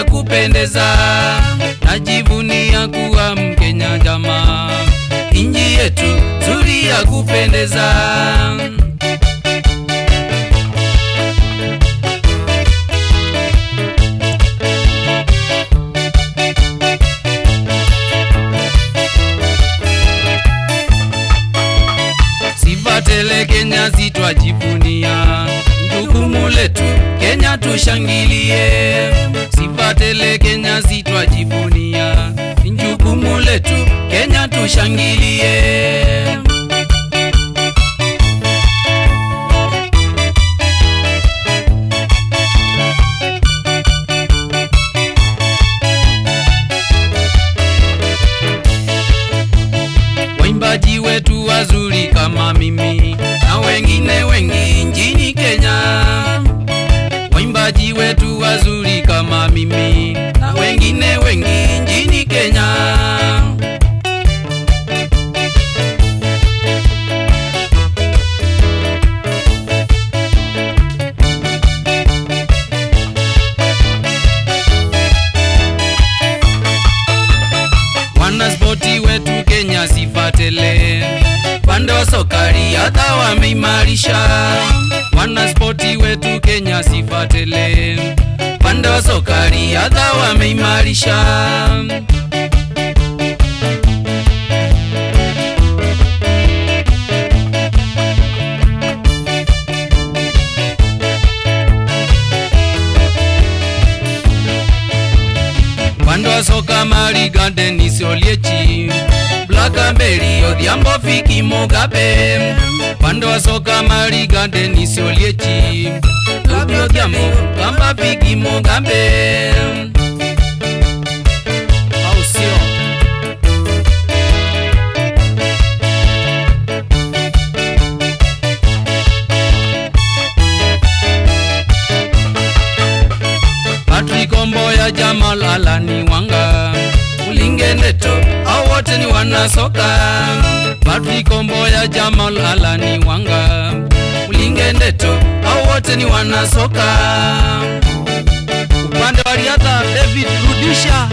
kupendeza, najivunia kuwa Mkenya jamaa. Inji yetu nzuri ya kupendeza. Sifatele Kenya zitwajivunia, jukumu letu Kenya tushangilie. Sifatele Kenya zitwajivunia, jukumu letu Kenya tushangilie. Waimbaji wetu wazuri kama mimi na wengine wengi nchini Kenya. Waimbaji wetu wazuri kama mimi na wengine wengi nchini Kenya. Wanaspoti wetu Kenya sifatele, pande wa soka riadha wameimarisha. Wanaspoti wetu Kenya sifatele, pande wa soka riadha wameimarisha. Pande wa soka Mariga Dennis Oliechi, Blackberry Odhiambo Fiki Mugabe. Pande wa soka Mariga Dennis Oliechi, Odhiambo Kamba Fiki Mugabe. Au sio? Patrick Omboya, Jamal Alani Wanga, Ulinge Neto, hao wote ni wanasoka. Patrick Omboya, Jamal Alani Wanga, Ulinge Neto, hao wote ni wanasoka. Upande wa riadha David Rudisha,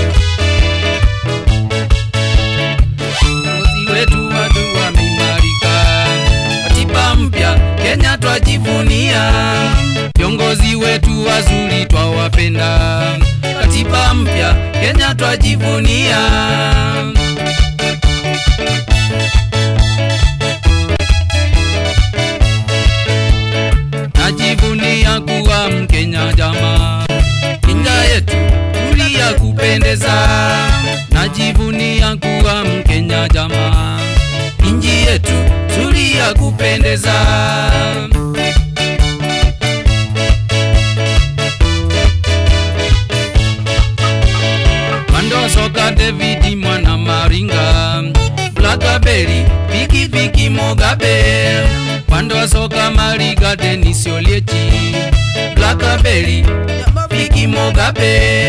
viongozi wetu watu wameimarika. Katiba mpya Kenya twajivunia, viongozi wetu wazuri twawapenda. Katiba mpya Kenya twajivunia. Najivunia kuwa Mkenya jamaa, Inja yetu nzuri ya kupendeza. Najivunia kuwa Mkenya jamaa, inji yetu nzuri ya kupendeza. Pando soka David Mwana Maringa, Blackberry Fiki Fiki Mugabe. Pando soka Mariga Dennis Oliechi, Blackberry Fiki Mugabe.